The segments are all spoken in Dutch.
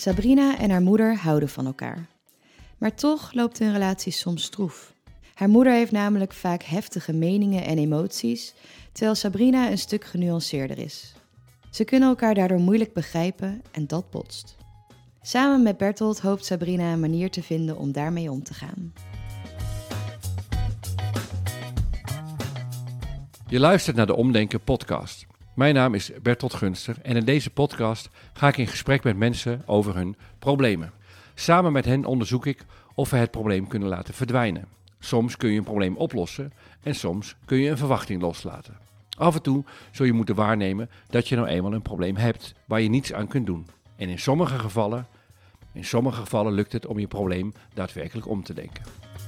Sabrina en haar moeder houden van elkaar. Maar toch loopt hun relatie soms stroef. Haar moeder heeft namelijk vaak heftige meningen en emoties, terwijl Sabrina een stuk genuanceerder is. Ze kunnen elkaar daardoor moeilijk begrijpen en dat botst. Samen met Bertolt hoopt Sabrina een manier te vinden om daarmee om te gaan. Je luistert naar de Omdenken podcast. Mijn naam is Bertolt Gunster en in deze podcast ga ik in gesprek met mensen over hun problemen. Samen met hen onderzoek ik of we het probleem kunnen laten verdwijnen. Soms kun je een probleem oplossen en soms kun je een verwachting loslaten. Af en toe zul je moeten waarnemen dat je nou eenmaal een probleem hebt waar je niets aan kunt doen. En in sommige gevallen lukt het om je probleem daadwerkelijk om te denken.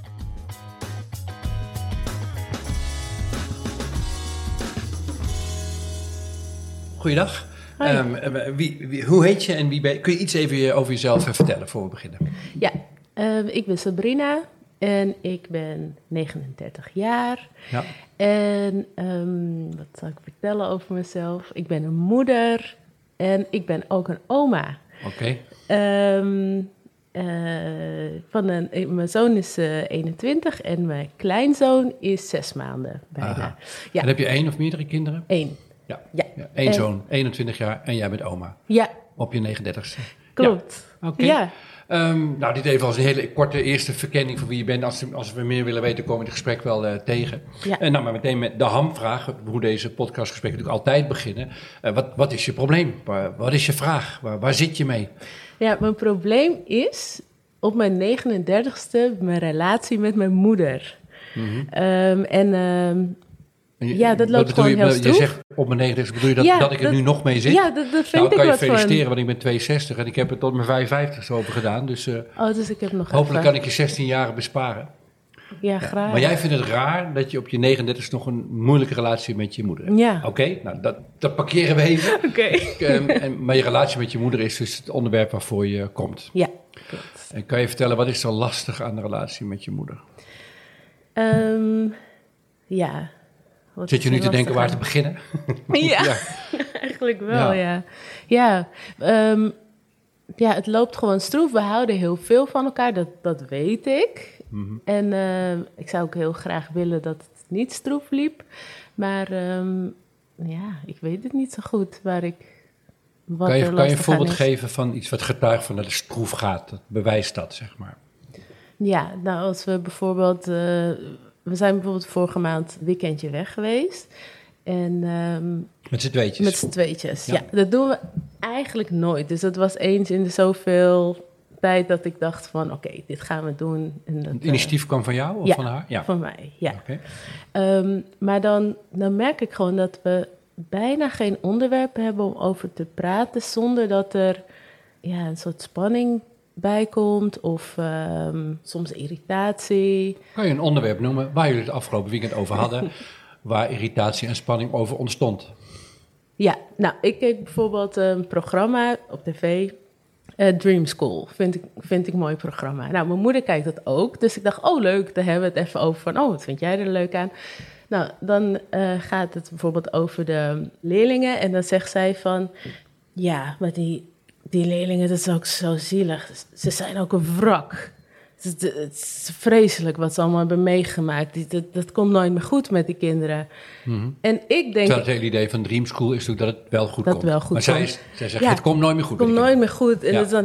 Goeiedag. Hoe heet je en wie ben je? Kun je iets even over jezelf vertellen voor we beginnen? Ja, ik ben Sabrina en ik ben 39 jaar. Ja. En wat zal ik vertellen over mezelf? Ik ben een moeder en ik ben ook een oma. Oké. Mijn zoon is 21 en mijn kleinzoon is 6 maanden bijna. Ja. En heb je 1 of meerdere kinderen? 1. Ja. Ja. 1 zoon, 21 jaar en jij bent oma. Ja. Op je 39ste. Klopt. Ja. Oké. Ja. Nou, dit even als een hele korte eerste verkenning van wie je bent. Als we meer willen weten, komen we het gesprek wel tegen. Ja. Nou, maar meteen met de hamvraag, hoe deze podcastgesprekken natuurlijk altijd beginnen. Wat is je probleem? Wat is je vraag? Waar zit je mee? Ja, mijn probleem is op mijn 39ste mijn relatie met mijn moeder. Mm-hmm. Ja, dat loopt gewoon heel stroef. Je zegt op mijn 39, bedoel je dat ik er nu nog mee zit? Ja, dat vind ik wat van. Nou, kan je feliciteren, want ik ben 62 en ik heb het tot mijn 55 over gedaan. Dus, dus ik heb nog hopelijk kan ik je 16 jaren besparen. Ja, graag. Maar jij vindt het raar dat je op je 39 nog een moeilijke relatie met je moeder hebt? Ja. Oké, nou dat parkeren we even. Oké. Maar je relatie met je moeder is dus het onderwerp waarvoor je komt. Ja, klopt. En kan je vertellen, wat is zo lastig aan de relatie met je moeder? Ja. Zit je nu te denken waar te beginnen? Ja, eigenlijk wel, ja. Ja, het loopt gewoon stroef. We houden heel veel van elkaar, dat weet ik. Mm-hmm. En ik zou ook heel graag willen dat het niet stroef liep. Maar ik weet het niet zo goed waar ik... Kan je een voorbeeld geven van iets wat getuigt van dat het stroef gaat? Dat bewijst dat, zeg maar. Ja, nou, als we bijvoorbeeld... we zijn bijvoorbeeld vorige maand een weekendje weg geweest. En, met z'n tweetjes? Met z'n tweetjes, ja. Dat doen we eigenlijk nooit. Dus dat was eens in de zoveel tijd dat ik dacht van... oké, dit gaan we doen. En dat, het initiatief kwam van jou of van haar? Ja, van mij, ja. Okay. Maar dan merk ik gewoon dat we bijna geen onderwerp hebben om over te praten... zonder dat er een soort spanning bij komt of soms irritatie. Kan je een onderwerp noemen waar jullie het afgelopen weekend over hadden... waar irritatie en spanning over ontstond? Ja, nou, ik keek bijvoorbeeld een programma op tv... Dream School, vind ik een mooi programma. Nou, mijn moeder kijkt dat ook. Dus ik dacht, leuk, daar hebben we het even over van... wat vind jij er leuk aan? Nou, dan gaat het bijvoorbeeld over de leerlingen... en dan zegt zij van... ja, maar die leerlingen, dat is ook zo zielig. Ze zijn ook een wrak. Het is vreselijk wat ze allemaal hebben meegemaakt. Dat komt nooit meer goed met die kinderen. Mm-hmm. En ik denk... Terwijl het hele idee van Dream School is natuurlijk dat het wel goed komt. Maar zij zegt, het komt nooit meer goed. Het komt nooit meer goed. En dat is dan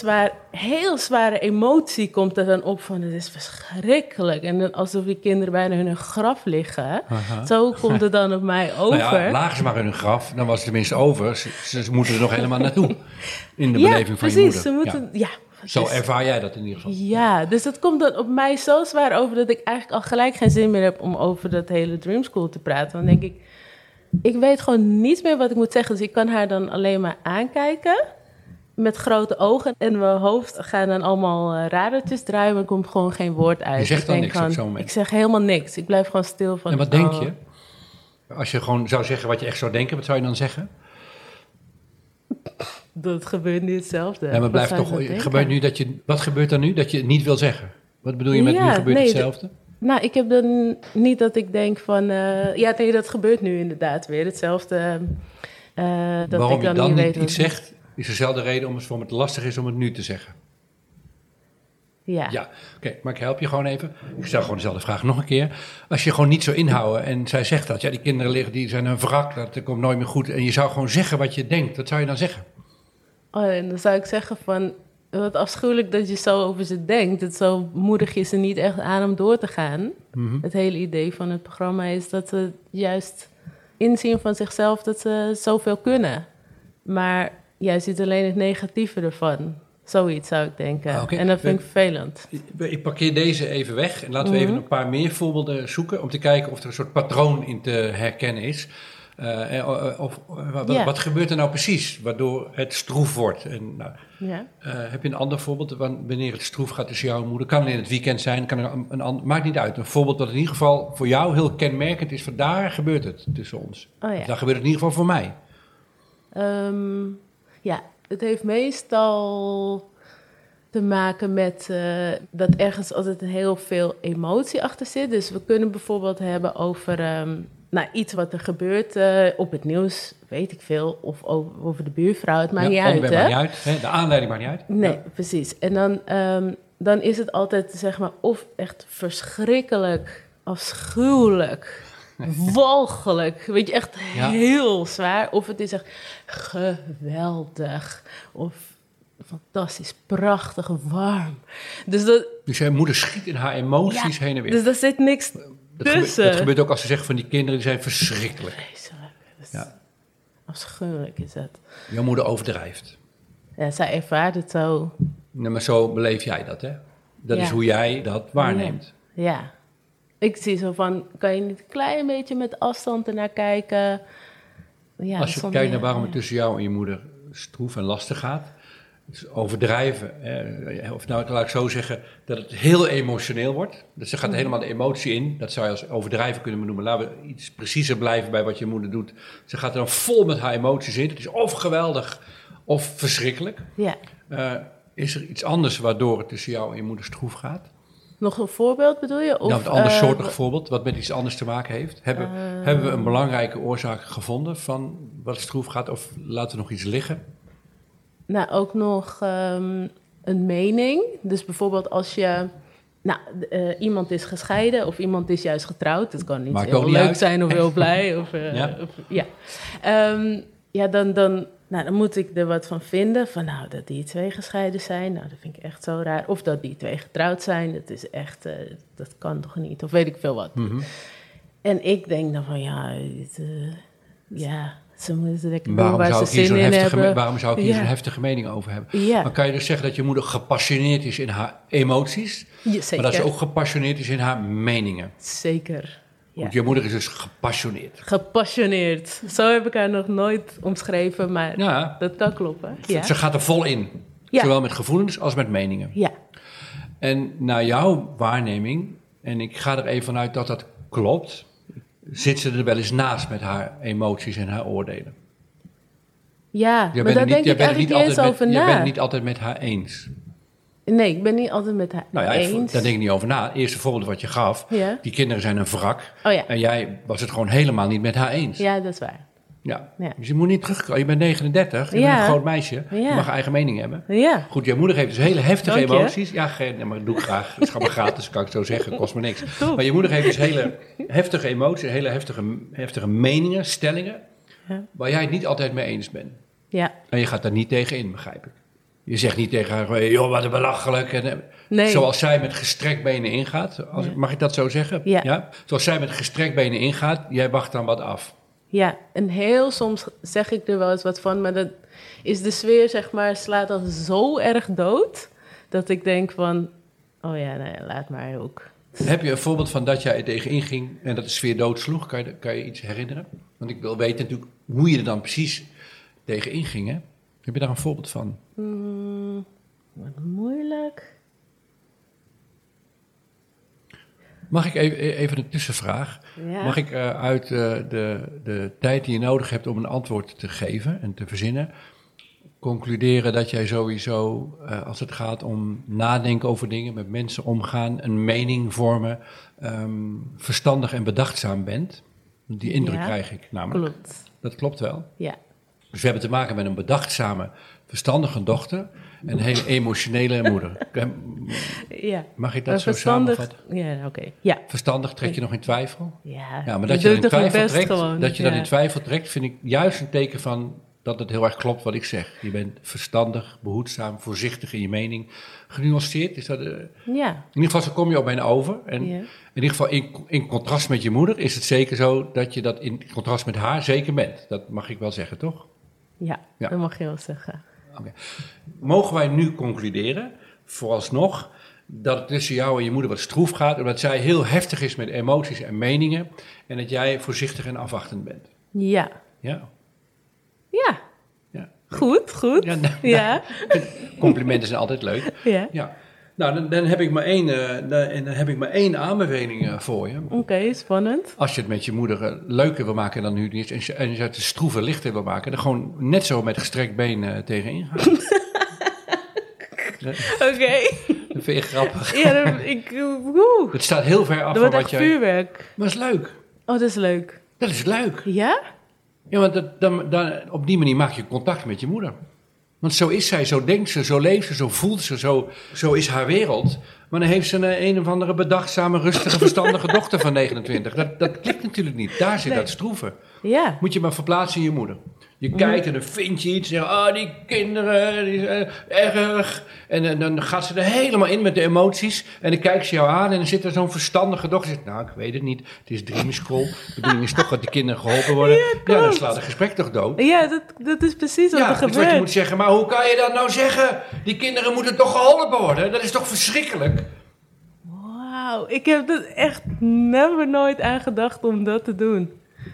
heel zware emotie komt er dan op van... het is verschrikkelijk. En dan alsof die kinderen bijna in hun graf liggen. Uh-huh. Zo komt het dan op mij over. Nou ja, lagen ze maar in hun graf, dan was het tenminste over. Ze moeten er nog helemaal naartoe. In de beleving van je moeder. Ze moeten... Ja. Zo ervaar jij dat in ieder geval. Ja, dus dat komt dan op mij zo zwaar over... dat ik eigenlijk al gelijk geen zin meer heb om over dat hele Dream School te praten. Dan denk ik weet gewoon niet meer wat ik moet zeggen. Dus ik kan haar dan alleen maar aankijken met grote ogen. En mijn hoofd gaan dan allemaal radertjes draaien, maar er komt gewoon geen woord uit. Je zegt dan niks op zo'n moment? Ik zeg helemaal niks. Ik blijf gewoon stil van... En wat denk je? Als je gewoon zou zeggen wat je echt zou denken, wat zou je dan zeggen? Dat gebeurt niet hetzelfde. Ja, maar blijft toch. Wat gebeurt er nu dat je het niet wil zeggen? Wat bedoel je met nu gebeurt hetzelfde? Nou, ik heb dan niet dat ik denk van... dat gebeurt nu inderdaad weer hetzelfde. Waarom je dan niet iets zegt, is dezelfde reden waarom het lastig is om het nu te zeggen. Ja. Ja, oké, maar ik help je gewoon even. Ik stel gewoon dezelfde vraag nog een keer. Als je gewoon niet zou inhouden en zij zegt dat, ja, die kinderen die zijn een wrak, dat komt nooit meer goed. En je zou gewoon zeggen wat je denkt, wat zou je dan zeggen? Oh, en dan zou ik zeggen van, wat afschuwelijk dat je zo over ze denkt. Het zo moedig je ze niet echt aan om door te gaan. Mhm. Het hele idee van het programma is dat ze juist inzien van zichzelf dat ze zoveel kunnen. Maar jij ziet alleen het negatieve ervan. Zoiets zou ik denken. Oké. En dat vind ik vervelend. Ik parkeer deze even weg en laten we even een paar meer voorbeelden zoeken om te kijken of er een soort patroon in te herkennen is. Wat gebeurt er nou precies waardoor het stroef wordt? En, nou, Ja. heb je een ander voorbeeld wanneer het stroef gaat tussen jou en moeder? Kan in het weekend zijn, kan een ander, maakt niet uit. Een voorbeeld dat in ieder geval voor jou heel kenmerkend is, van daar gebeurt het tussen ons. Oh ja. Daar gebeurt het in ieder geval voor mij. Ja, het heeft meestal te maken met dat ergens altijd heel veel emotie achter zit. Dus we kunnen bijvoorbeeld hebben over iets wat er gebeurt op het nieuws, weet ik veel, of over de buurvrouw. Het maakt niet uit, Maakt hè? niet uit, hè? De aanleiding maakt niet uit. Nee, Ja. precies. En dan is het altijd, zeg maar, of echt verschrikkelijk, afschuwelijk, walgelijk. Weet je, echt heel zwaar. Of het is echt geweldig. Of fantastisch, prachtig, warm. Dus jouw moeder schiet in haar emoties heen en weer. Dus daar zit niks tussen. Dat gebeurt ook als ze zegt van die kinderen, die zijn verschrikkelijk. Vreselijk. Dat is Ja. afschuwelijk is dat. Jouw moeder overdrijft. Ja, zij ervaart het zo. Nee, maar zo beleef jij dat, hè? Dat is hoe jij dat waarneemt. Ja. Ik zie zo van, kan je niet een klein beetje met afstand ernaar kijken? Ja, Als je kijkt naar waarom het tussen jou en je moeder stroef en lastig gaat, dus overdrijven. Of nou, laat ik zo zeggen, dat het heel emotioneel wordt. Dus ze gaat helemaal de emotie in. Dat zou je als overdrijven kunnen benoemen. Laten we iets preciezer blijven bij wat je moeder dout. Ze gaat er dan vol met haar emoties in. Het is of geweldig of verschrikkelijk. Ja. Is er iets anders waardoor het tussen jou en je moeder stroef gaat? Nog een voorbeeld bedoel je? Of, Nou, een ander soortig voorbeeld, wat met iets anders te maken heeft. Hebben we een belangrijke oorzaak gevonden van wat stroef gaat? Of laten we nog iets liggen? Nou, ook nog een mening. Dus bijvoorbeeld als je... iemand is gescheiden of iemand is juist getrouwd. Dat kan niet Maakt heel ook niet leuk uit. zijn of heel blij. Dan moet ik er wat van vinden. Van dat die twee gescheiden zijn. Nou, dat vind ik echt zo raar. Of dat die twee getrouwd zijn. Dat is echt... dat kan toch niet? Of weet ik veel wat. Mm-hmm. En ik denk dan van ze moeten lekker doen waar ze zin in hebben. Waarom zou ik hier zo'n heftige mening over hebben? Ja. Maar kan je dus zeggen dat je moeder gepassioneerd is in haar emoties, Ja, zeker. maar dat ze ook gepassioneerd is in haar meningen? Zeker. Ja. Want je moeder is dus gepassioneerd. Gepassioneerd. Zo heb ik haar nog nooit omschreven, maar Ja. dat kan kloppen. Ja. Ze gaat er vol in, Ja. zowel met gevoelens als met meningen. Ja. En naar jouw waarneming, en ik ga er even vanuit dat dat klopt, zit ze er wel eens naast met haar emoties en haar oordelen. Ja, maar daar denk ik eigenlijk niet eens over na. Je bent het niet altijd met haar eens. Nee, ik ben niet altijd met haar Nou ja, eens. daar denk ik niet over na. Het eerste voorbeeld wat je gaf, Ja. die kinderen zijn een wrak. Oh ja. En jij was het gewoon helemaal niet met haar eens. Ja, dat is waar. Ja. Ja. Dus je moet niet terugkomen. Je bent 39, je Ja. bent een groot meisje. Ja. Je mag eigen mening hebben. Ja. Goed, jouw moeder heeft dus hele heftige Dank je. emoties. Ja, maar dat doe ik graag. Het is gewoon gratis, kan ik zo zeggen. Kost me niks. Top. Maar je moeder heeft dus hele heftige emoties, hele heftige meningen, stellingen, Ja. waar jij het niet altijd mee eens bent. Ja. En je gaat daar niet tegen in, begrijp ik. Je zegt niet tegen haar, joh, wat een belachelijk. En, Nee. zoals zij met gestrekt benen ingaat, mag ik dat zo zeggen? Ja. Zoals zij met gestrekt benen ingaat, jij wacht dan wat af. Ja, en heel soms zeg ik er wel eens wat van, maar dan is de sfeer, zeg maar, slaat dan zo erg dood, dat ik denk van, oh ja, nee, laat maar ook. Heb je een voorbeeld van dat jij er tegenin ging en dat de sfeer doodsloeg? Kan je iets herinneren? Want ik wil weten natuurlijk hoe je er dan precies tegenin ging, hè? Heb je daar een voorbeeld van? Wat moeilijk. Mag ik even een tussenvraag? Ja. Mag ik uit de tijd die je nodig hebt om een antwoord te geven en te verzinnen, concluderen dat jij sowieso, als het gaat om nadenken over dingen, met mensen omgaan, een mening vormen, verstandig en bedachtzaam bent? Die indruk Ja, krijg ik namelijk. Klopt. Dat klopt wel. Ja. Dus we hebben te maken met een bedachtzame, verstandige dochter en een hele emotionele moeder. Ja. Mag ik dat zo samenvatten? Ja, oké. Ja. Verstandig trek je nog in twijfel? Ja, Maar dat je dan Ja. in twijfel trekt, vind ik juist een teken van dat het heel erg klopt wat ik zeg. Je bent verstandig, behoedzaam, voorzichtig in je mening, genuanceerd. Is dat, Ja. In ieder geval, zo kom je op bijna over. En Ja. in ieder geval, in contrast met je moeder is het zeker zo dat je dat in contrast met haar zeker bent. Dat mag ik wel zeggen, toch? Ja, Ja. dat mag je wel zeggen. Okay. Mogen wij nu concluderen, vooralsnog, dat het tussen jou en je moeder wat stroef gaat, omdat zij heel heftig is met emoties en meningen en dat jij voorzichtig en afwachtend bent? Ja. Ja. Ja. Ja. Goed. Ja, Ja. Complimenten zijn altijd leuk. Ja. Ja. Nou, dan heb ik maar één aanbeveling voor je. Oké, spannend. Als je het met je moeder leuker wil maken dan nu niet en je het stroeve lichter wil maken, dan gewoon net zo met gestrekt been tegenin gaan. Oké. Dat vind je grappig. Ja, Het staat heel ver af dat van wordt wat echt jij... vuurwerk. Maar dat is leuk. Oh, dat is leuk. Dat is leuk. Ja? Ja, want dan, op die manier maak je contact met je moeder. Want zo is zij, zo denkt ze, zo leeft ze, zo voelt ze, zo is haar wereld. Maar dan heeft ze een of andere bedachtzame, rustige, verstandige dochter van 29. Dat klikt natuurlijk niet. Daar zit dat stroeven. Ja. Moet je maar verplaatsen in je moeder. Je kijkt en dan vind je iets. En die kinderen, die zijn erg. En dan gaat ze er helemaal in met de emoties. En dan kijkt ze jou aan en dan zit er zo'n verstandige dochter. Zegt, nou, ik weet het niet. Het is dream school. De bedoeling is toch dat de kinderen geholpen worden. Ja, dan slaat het gesprek toch dood. Ja, dat is precies wat er Dus gebeurt. wat je moet zeggen, maar hoe kan je dat nou zeggen? Die kinderen moeten toch geholpen worden? Dat is toch verschrikkelijk? Wauw, ik heb er echt nooit aan gedacht om dat te doen.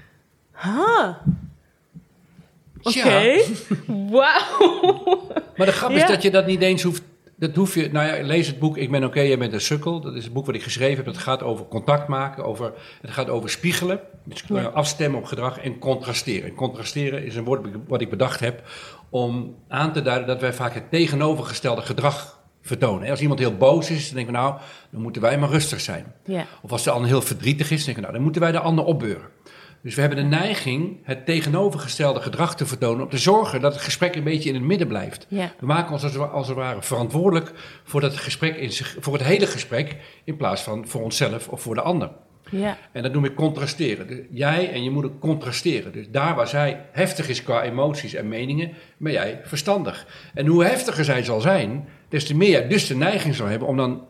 Oké. Ja. Wauw. Maar de grap is Ja. dat je dat niet eens hoeft... Dat hoef je... Nou ja, lees het boek Ik ben oké, jij bent een sukkel. Dat is het boek wat ik geschreven heb. Dat gaat over contact maken. Het gaat over spiegelen. Dus afstemmen op gedrag en contrasteren. En contrasteren is een woord wat ik bedacht heb om aan te duiden dat wij vaak het tegenovergestelde gedrag vertonen. Als iemand heel boos is, dan denken we nou, dan moeten wij maar rustig zijn. Ja. Of als de ander heel verdrietig is, dan denken we nou, dan moeten wij de ander opbeuren. Dus we hebben de neiging het tegenovergestelde gedrag te vertonen om te zorgen dat het gesprek een beetje in het midden blijft. Ja. We maken ons als het ware verantwoordelijk voor voor het hele gesprek in plaats van voor onszelf of voor de ander. Ja. En dat noem ik contrasteren. Dus jij en je moeder contrasteren. Dus daar waar zij heftig is qua emoties en meningen, ben jij verstandig. En hoe heftiger zij zal zijn, des te meer jij dus de neiging zal hebben om dan,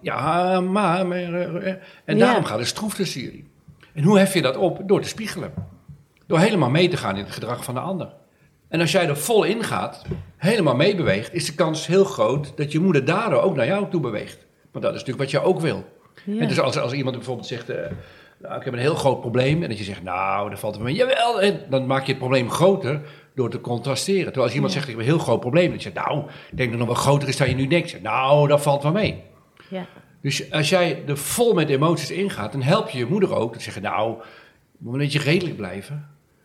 en daarom gaat het stroef tussen jullie. En hoe hef je dat op? Door te spiegelen. Door helemaal mee te gaan in het gedrag van de ander. En als jij er vol in gaat, helemaal meebeweegt, is de kans heel groot dat je moeder daardoor ook naar jou toe beweegt. Want dat is natuurlijk wat je ook wil. Ja. En dus als iemand bijvoorbeeld zegt, nou, ik heb een heel groot probleem. En dat je zegt, nou, dat valt er mee. Jawel, en dan maak je het probleem groter door te contrasteren. Terwijl als iemand zegt, ik heb een heel groot probleem. Dan zeg je, nou, ik denk dat het nog wel groter is dan je nu denkt. Zeg, nou, dat valt wel mee. Ja. Dus als jij er vol met emoties ingaat, dan help je je moeder ook. Dan zeg je, nou, moet een beetje redelijk blijven.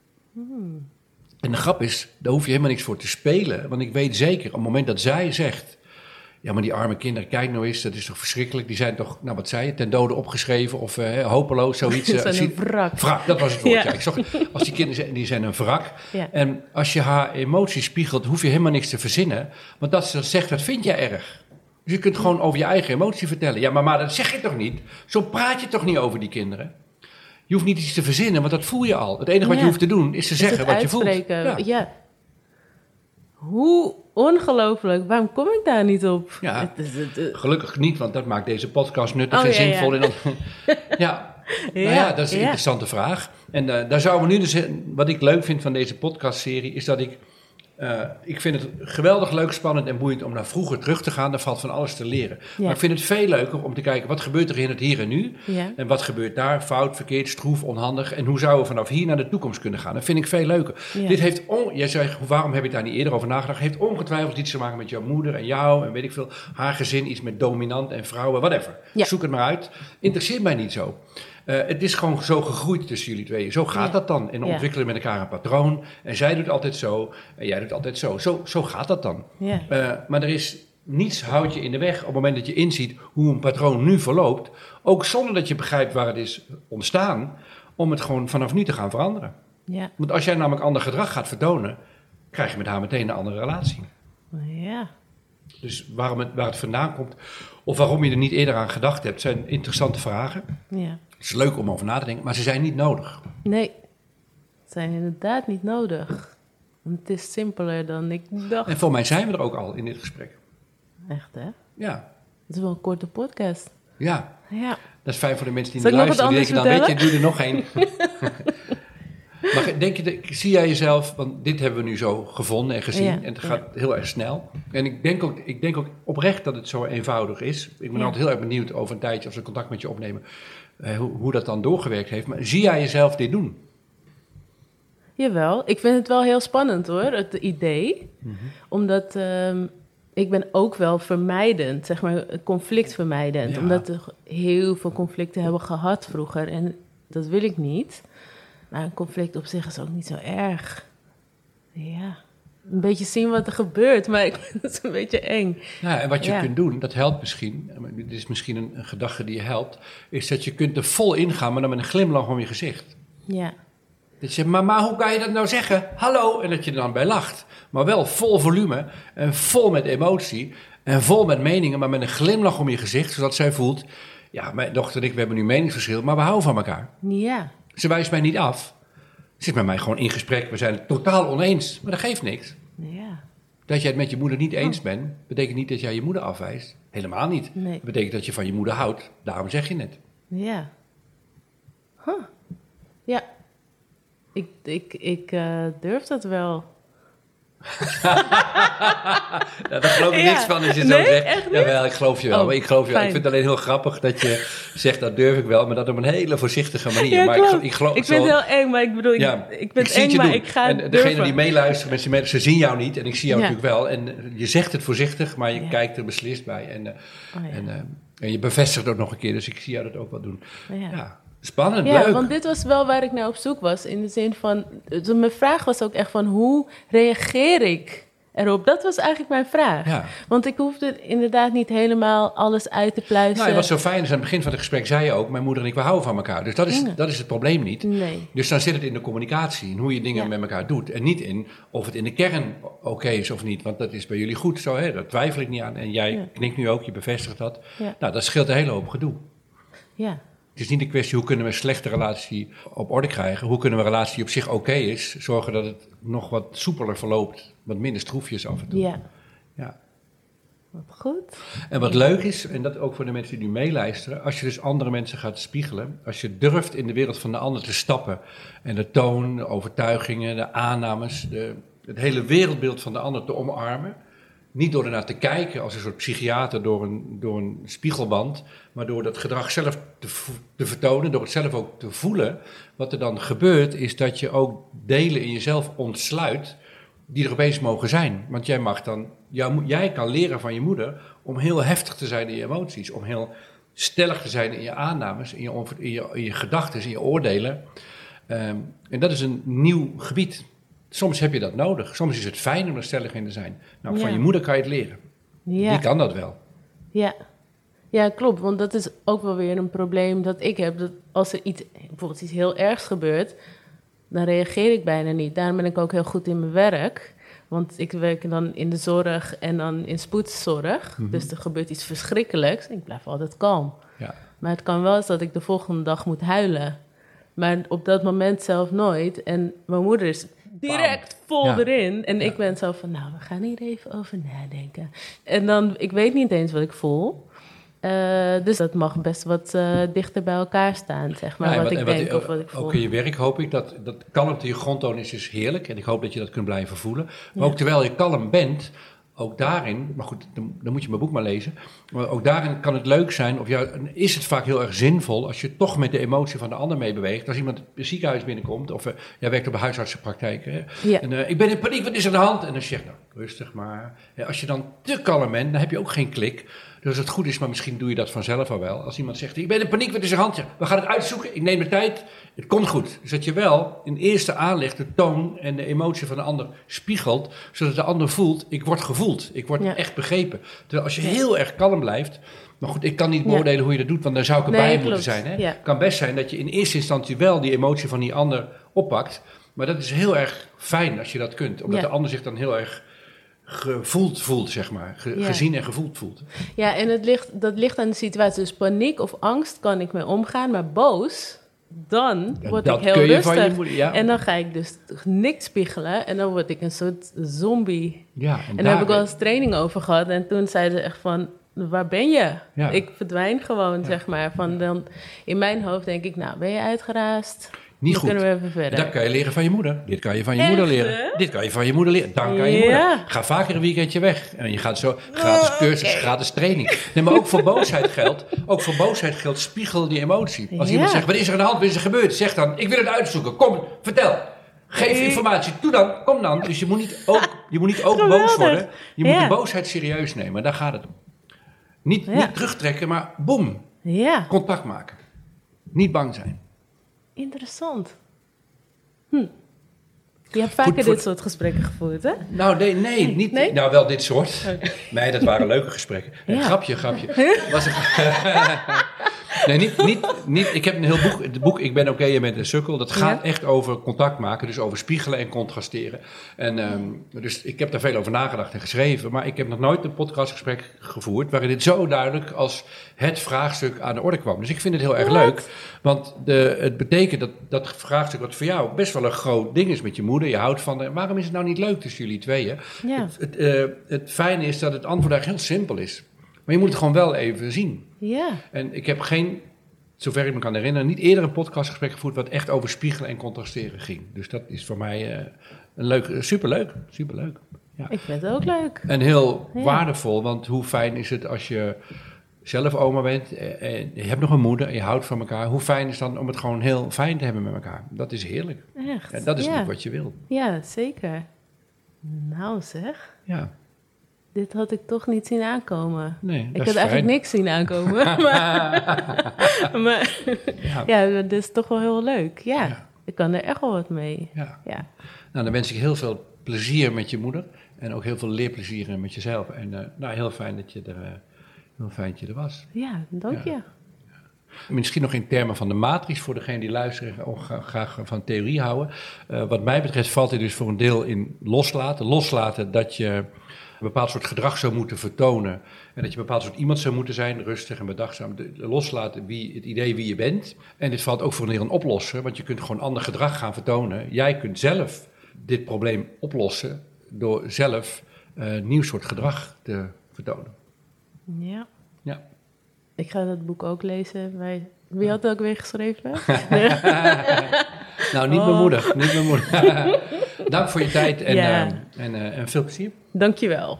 En de grap is, daar hoef je helemaal niks voor te spelen. Want ik weet zeker, op het moment dat zij zegt, ja, maar die arme kinderen, kijk nou eens, dat is toch verschrikkelijk. Die zijn toch, nou wat zei je, ten dode opgeschreven of hopeloos, zoiets. Ze zijn een wrak. Wrak, dat was het woord, Ja. ja. Ik zag, als die kinderen zijn, die zijn een wrak. Ja. En als je haar emoties spiegelt, hoef je helemaal niks te verzinnen. Want dat ze zegt, dat vind jij erg. Dus je kunt gewoon over je eigen emotie vertellen. Ja, maar dat zeg je toch niet? Zo praat je toch niet over die kinderen? Je hoeft niet iets te verzinnen, want dat voel je al. Het enige wat je Ja. hoeft te doen, is te zeggen wat je voelt. Ja. Ja. Hoe ongelooflijk. Waarom kom ik daar niet op? Ja. Gelukkig niet, want dat maakt deze podcast nuttig Oh, en ja, zinvol. ja. En dan, ja. Nou ja, dat is een interessante vraag. En daar zouden we nu dus... Wat ik leuk vind van deze podcastserie, is dat ik vind het geweldig leuk, spannend en boeiend om naar vroeger terug te gaan. Daar valt van alles te leren. Ja. Maar ik vind het veel leuker om te kijken, wat gebeurt er in het hier en nu? Ja. En wat gebeurt daar? Fout, verkeerd, stroef, onhandig. En hoe zouden we vanaf hier naar de toekomst kunnen gaan? Dat vind ik veel leuker. Ja. Dit heeft, jij zei, waarom heb ik daar niet eerder over nagedacht? Heeft ongetwijfeld iets te maken met jouw moeder en jou en weet ik veel. Haar gezin, iets met dominant en vrouwen, whatever. Ja. Zoek het maar uit. Interesseert mij niet zo. Het is gewoon zo gegroeid tussen jullie tweeën. Zo gaat dat dan. En ontwikkelen met elkaar een patroon. En zij doet altijd zo. En jij doet altijd zo. Zo gaat dat dan. Ja. Maar er is niets houdt je in de weg op het moment dat je inziet hoe een patroon nu verloopt. Ook zonder dat je begrijpt waar het is ontstaan. Om het gewoon vanaf nu te gaan veranderen. Ja. Want als jij namelijk ander gedrag gaat vertonen, krijg je met haar meteen een andere relatie. Ja. Dus waar het vandaan komt, of waarom je er niet eerder aan gedacht hebt, zijn interessante vragen. Ja. Het is leuk om over na te denken, maar ze zijn niet nodig. Nee, ze zijn inderdaad niet nodig. Want het is simpeler dan ik dacht. En voor mij zijn we er ook al in dit gesprek. Echt, hè? Ja, Het is wel een korte podcast. ja. Ja. Dat is fijn voor de mensen die Zal niet ik nog wat luisteren. Die denken, dan anders weet je, doe er nog één. Maar zie jij jezelf, want dit hebben we nu zo gevonden en gezien. En het gaat heel erg snel. En ik denk ook oprecht dat het zo eenvoudig is. Ik ben altijd heel erg benieuwd over een tijdje, als we contact met je opnemen, hoe dat dan doorgewerkt heeft. Maar zie jij jezelf dit doen? Jawel, ik vind het wel heel spannend hoor, het idee. Omdat ik ben ook wel vermijdend, zeg maar conflictvermijdend. Ja. Omdat we heel veel conflicten hebben gehad vroeger en dat wil ik niet. Maar een conflict op zich is ook niet zo erg. Ja, een beetje zien wat er gebeurt, maar ik vind het een beetje eng. Nou, en wat je kunt doen, dat helpt misschien, dit is misschien een gedachte die je helpt, is dat je kunt er vol ingaan, maar dan met een glimlach om je gezicht. Ja. Dat je zegt, maar hoe kan je dat nou zeggen? Hallo, en dat je er dan bij lacht. Maar wel vol volume en vol met emotie en vol met meningen, maar met een glimlach om je gezicht, zodat zij voelt, ja, mijn dochter en ik, we hebben nu meningsverschil, maar we houden van elkaar. Ja. Ze wijst mij niet af. Ze zit met mij gewoon in gesprek, we zijn het totaal oneens, maar dat geeft niks. Ja. Dat jij het met je moeder niet eens bent, betekent niet dat jij je moeder afwijst. Helemaal niet. Nee. Dat betekent dat je van je moeder houdt. Daarom zeg je het. Ja. Ja. Ik durf dat wel. Daar geloof ik niks van als je zo zegt. Echt niet? Jawel, ik geloof je wel. Oh, maar ik geloof je wel. Ik fijn. vind het alleen heel grappig dat je zegt dat durf ik wel, maar dat op een hele voorzichtige manier. Ja, maar klopt. ik geloof Ik vind het heel eng, maar ik bedoel, ik ben zie het eng, je maar doen. ik ga en durven. degene die meeluisteren, ze zien jou niet en ik zie jou Ja. natuurlijk wel. En je zegt het voorzichtig, maar je kijkt er beslist bij. En je bevestigt ook nog een keer, dus ik zie jou dat ook wel doen. Ja. Spannend, Ja, leuk. want dit was wel waar ik naar op zoek was. In de zin van, mijn vraag was ook echt van, hoe reageer ik erop? Dat was eigenlijk mijn vraag. Ja. Want ik hoefde inderdaad niet helemaal alles uit te pluizen. Nou, wat zo fijn is, aan het begin van het gesprek zei je ook, mijn moeder en ik, we houden van elkaar. Dus dat is het probleem niet. Nee. Dus dan zit het in de communicatie, in hoe je dingen met elkaar doet. En niet in of het in de kern oké is of niet, want dat is bij jullie goed zo, hè? Daar twijfel ik niet aan. En jij knikt nu ook, je bevestigt dat. Ja. Nou, dat scheelt een hele hoop gedoe. Ja. Het is niet een kwestie, hoe kunnen we een slechte relatie op orde krijgen? Hoe kunnen we een relatie die op zich oké is, zorgen dat het nog wat soepeler verloopt, wat minder stroefjes af en toe. Ja. Ja. Wat goed. En wat leuk is, en dat ook voor de mensen die nu meeluisteren, als je dus andere mensen gaat spiegelen, als je durft in de wereld van de ander te stappen en de toon, de overtuigingen, de aannames, het hele wereldbeeld van de ander te omarmen, niet door ernaar te kijken als een soort psychiater door een spiegelband, maar door dat gedrag zelf te vertonen, door het zelf ook te voelen. Wat er dan gebeurt, is dat je ook delen in jezelf ontsluit die er opeens mogen zijn. Want jij kan leren van je moeder om heel heftig te zijn in je emoties, om heel stellig te zijn in je aannames, in je gedachten, in je oordelen. En dat is een nieuw gebied. Soms heb je dat nodig. Soms is het fijn om er stellig in te zijn. Nou, van je moeder kan je het leren. Ja. Die kan dat wel. Ja, klopt. Want dat is ook wel weer een probleem dat ik heb. Dat als er bijvoorbeeld iets heel ergs gebeurt, dan reageer ik bijna niet. Daarom ben ik ook heel goed in mijn werk. Want ik werk dan in de zorg en dan in spoedzorg. Mm-hmm. Dus er gebeurt iets verschrikkelijks. Ik blijf altijd kalm. Ja. Maar het kan wel eens dat ik de volgende dag moet huilen. Maar op dat moment zelf nooit. En mijn moeder is direct vol erin. En ik ben zo van, nou, we gaan hier even over nadenken. En dan, ik weet niet eens wat ik voel. Dus dat mag best wat dichter bij elkaar staan, zeg maar, wat ik denk of wat ik voel. Ook in je werk hoop ik dat kalmte, je grondtoon is heerlijk. En ik hoop dat je dat kunt blijven voelen. Maar ook terwijl je kalm bent, ook daarin, maar goed, dan moet je mijn boek maar lezen. Maar ook daarin kan het leuk zijn, is het vaak heel erg zinvol als je toch met de emotie van de ander meebeweegt. Als iemand het ziekenhuis binnenkomt, of jij werkt op een huisartsenpraktijk. Hè? Ja. En ik ben in paniek, wat is er aan de hand? En dan zeg je, nou, rustig maar. Als je dan te kalm bent, dan heb je ook geen klik. Dus als het goed is, maar misschien doe je dat vanzelf al wel. Als iemand zegt, ik ben in paniek, wat is er aan de hand? We gaan het uitzoeken, ik neem de tijd, het komt goed. Dus dat je wel in eerste aanleg de toon en de emotie van de ander spiegelt, zodat de ander voelt, ik word gevoeld, ik word echt begrepen. Terwijl als je heel erg kalm blijft, maar goed, ik kan niet beoordelen hoe je dat doet, want daar zou ik erbij moeten zijn. Hè? Het kan best zijn dat je in eerste instantie wel die emotie van die ander oppakt, Maar dat is heel erg fijn als je dat kunt. Omdat de ander zich dan heel erg gevoeld voelt, zeg maar. Gezien en gevoeld voelt. Ja, en dat ligt aan de situatie. Dus paniek of angst kan ik mee omgaan. Maar boos, dan word ik heel rustig. En dan ga ik dus niks spiegelen. En dan word ik een soort zombie. Ja, en daar heb ik wel eens training over gehad. En toen zeiden ze echt van, waar ben je? Ja. Ik verdwijn gewoon, zeg maar. Van dan, in mijn hoofd denk ik, nou, ben je uitgeraasd? Niet dan goed. Kunnen we even verder. Dat kan je leren van je moeder. Dit kan je van je moeder leren. Dit kan je van je moeder leren. Dan kan je moeder. Ga vaker een weekendje weg. En je gaat zo gratis cursus, gratis training. Nee, maar ook voor boosheid geldt. Ook voor boosheid geldt, spiegel die emotie. Als iemand zegt, wat is er aan de hand? Wat is er gebeurd? Zeg dan, ik wil het uitzoeken. Kom, vertel. Geef informatie. Doe dan. Kom dan. Dus je moet niet ook boos worden. Je moet de boosheid serieus nemen. Daar gaat het om. Niet terugtrekken, maar boem. Ja. Contact maken. Niet bang zijn. Interessant. Je hebt vaker dit soort gesprekken gevoerd, hè? Nou, nee, niet. Nee? Nou, wel dit soort. Okay. Nee, dat waren leuke gesprekken. Ja. Grapje. Was nee, niet. Ik heb een heel boek. Het boek Ik ben oké, je bent een sukkel. Dat gaat echt over contact maken. Dus over spiegelen en contrasteren. En dus ik heb daar veel over nagedacht en geschreven. Maar ik heb nog nooit een podcastgesprek gevoerd waarin dit zo duidelijk als het vraagstuk aan de orde kwam. Dus ik vind het heel erg leuk. Want het betekent dat vraagstuk wat voor jou best wel een groot ding is met je moeder. Je houdt van haar. Waarom is het nou niet leuk tussen jullie tweeën? Ja. Het fijne is dat het antwoord eigenlijk heel simpel is. Maar je moet het gewoon wel even zien. Ja. En ik heb zover ik me kan herinneren, niet eerder een podcastgesprek gevoerd wat echt over spiegelen en contrasteren ging. Dus dat is voor mij superleuk. Ja. Ik vind het ook leuk. En heel waardevol, want hoe fijn is het als je zelf oma bent en je hebt nog een moeder en je houdt van elkaar. Hoe fijn is het dan om het gewoon heel fijn te hebben met elkaar? Dat is heerlijk. Echt? En dat is niet wat je wil. Ja, zeker. Nou zeg. Ja. Dit had ik toch niet zien aankomen. Nee, ik had eigenlijk niks zien aankomen. maar dat is toch wel heel leuk. Ja, ik kan er echt wel wat mee. Ja. Nou, dan wens ik heel veel plezier met je moeder. En ook heel veel leerplezier met jezelf. En heel fijn dat je er was. Ja, dank je. Misschien nog in termen van de matrix, voor degene die luisteren en graag van theorie houden. Wat mij betreft valt dit dus voor een deel in loslaten. Loslaten dat je een bepaald soort gedrag zou moeten vertonen. En dat je een bepaald soort iemand zou moeten zijn, rustig en bedachtzaam. Loslaten het idee wie je bent. En dit valt ook voor een deel in oplossen, want je kunt gewoon ander gedrag gaan vertonen. Jij kunt zelf dit probleem oplossen door zelf een nieuw soort gedrag te vertonen. Ja. Ja. Ik ga dat boek ook lezen. Wie had het ook weer geschreven? Nou, niet mijn moeder. Dank voor je tijd en veel plezier. Dank je wel.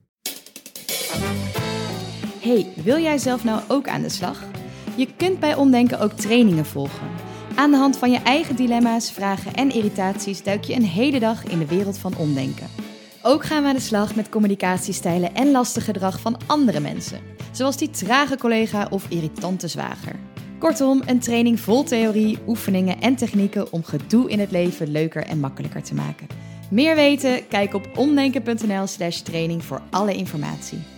Hey, wil jij zelf nou ook aan de slag? Je kunt bij Omdenken ook trainingen volgen. Aan de hand van je eigen dilemma's, vragen en irritaties duik je een hele dag in de wereld van omdenken. Ook gaan we aan de slag met communicatiestijlen en lastig gedrag van andere mensen. Zoals die trage collega of irritante zwager. Kortom, een training vol theorie, oefeningen en technieken om gedoe in het leven leuker en makkelijker te maken. Meer weten? Kijk op omdenken.nl/training voor alle informatie.